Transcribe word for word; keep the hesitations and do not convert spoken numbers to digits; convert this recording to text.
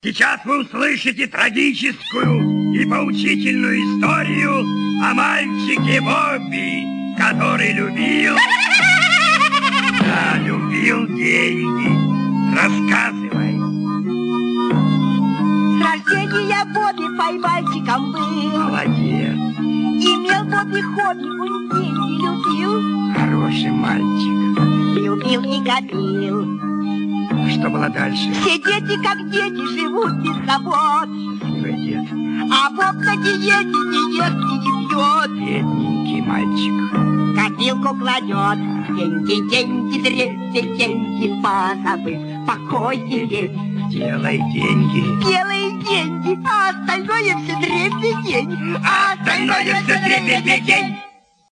Сейчас вы услышите трагическую и поучительную историю о мальчике Бобби, который любил... Да, любил деньги. Рассказывай. С рождения Бобби поймальчиком был. Молодец. Имел Бобби хобби, он деньги любил. Хороший мальчик. Любил и копил. Что было дальше? Все дети, как дети, живут без забот. Счастливый дед. А Боб на диете не ест и не пьет. Бедненький мальчик. Копилку кладет. Деньги, деньги, дрель, деньги, позабыв покой и лень. Делай деньги. Делай деньги, а остальное все дребедень. А остальное все дребедень.